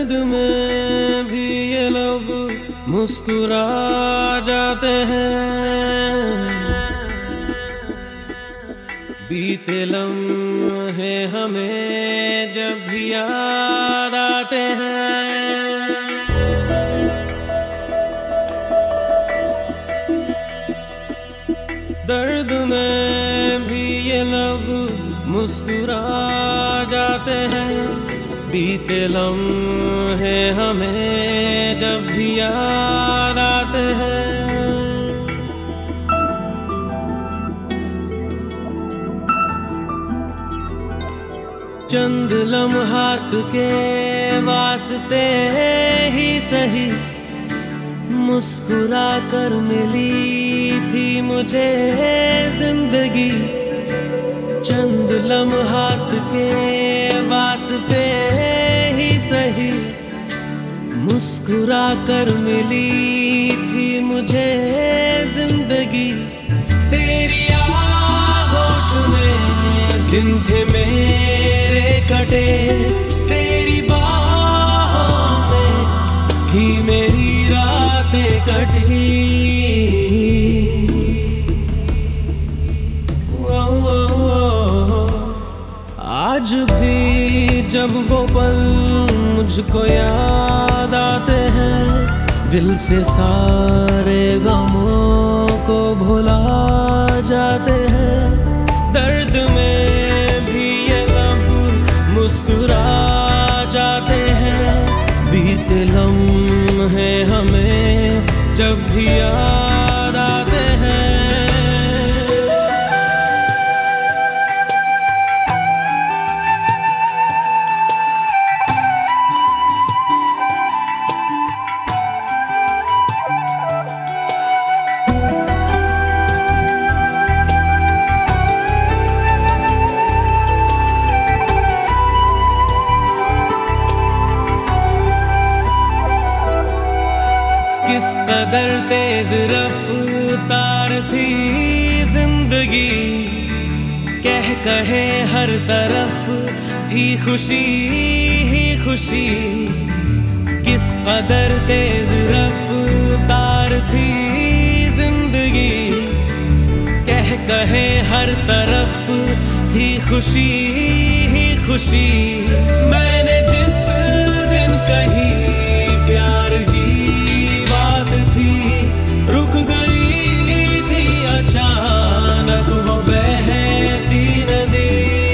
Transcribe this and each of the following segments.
दर्द में भी ये लब मुस्कुरा जाते हैं। बीते लम्हे हमें जब भी याद आते हैं। दर्द में भी ये लब मुस्कुरा जाते हैं। बीते लम्हे हमें जब भी याद आते हैं। चंद लम्हात के वास्ते ही सही मुस्कुरा कर मिली थी मुझे जिंदगी। चंद लम्हात के वास्ते ही सही मुस्कुरा कर मिली थी मुझे जिंदगी। तेरी आगोश में दिन थे मेरे कटे, तेरी बाहों में थी मेरी रातें कटी। आज भी जब वो पल मुझको याद आते हैं, दिल से सारे गमों को भुला जाते हैं। दर्द में भी ये लब मुस्कुरा जाते हैं। बीते लम्हे हमें जब भी याद आते हैं। किस कदर तेज रफ्तार थी जिंदगी, कह कहे हर तरफ थी खुशी ही खुशी। किस कदर तेज रफ्तार थी जिंदगी, कह कहे हर तरफ थी खुशी ही खुशी। मैंने जिस दिन कही प्यार की रुक गई थी अचानक वो बहती नदी।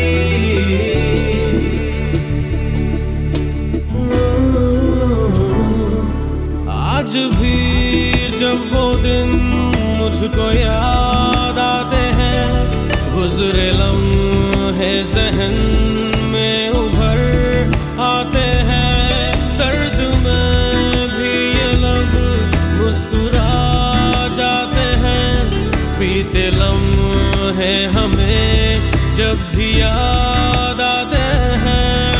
आज भी जब वो दिन मुझको याद आते हैं, गुजरे लम्हे ज़हन में उभर आते हैं। दर्द में भी ये लब मुस्कुरा जाते हैं। बीते लम्हे हमें जब भी याद आते हैं।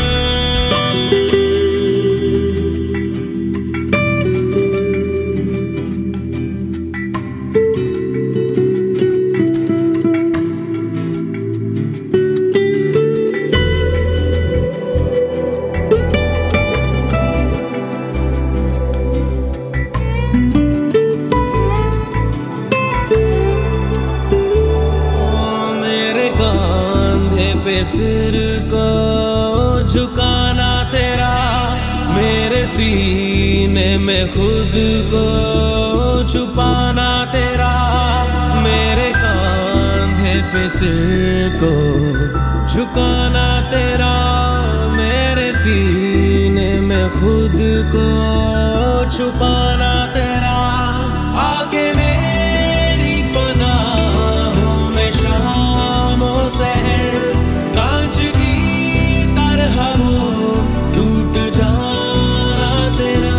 पे सिर को झुकाना तेरा, मेरे सीने में खुद को छुपाना तेरा। मेरे कांधे पे सिर को झुकाना तेरा, मेरे सीने में खुद को छुपाना तेरा। आके मेरी पनाहों में शामों सहर कांच की तरह वो टूट जाना तेरा।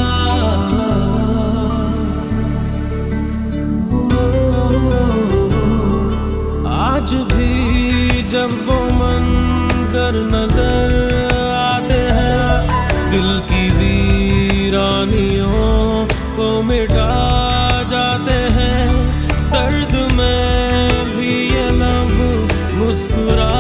आज भी जब वो मंजर नजर आते हैं, दिल की वीरानियों को मिटा जाते हैं। दर्द में भी ये लब मुस्कुरा